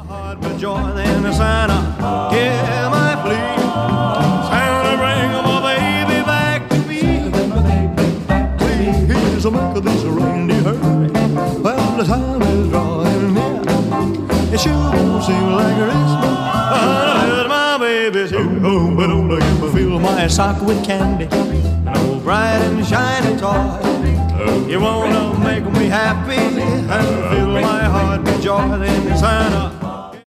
Heart with joy, then Santa, hear my plea. Santa, bring my baby back to me. Please make this reindeer hurry. Well, the time is drawing near. It sure won't seem like Christmas unless my baby's here. Oh, but don't let me fill my sock with candy, an old bright and shiny toy. You wanna make me happy and fill my heart with joy, then Santa,